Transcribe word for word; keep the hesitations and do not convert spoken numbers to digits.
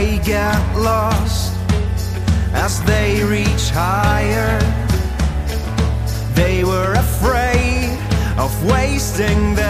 they get lost as they reach higher. They were afraid of wasting their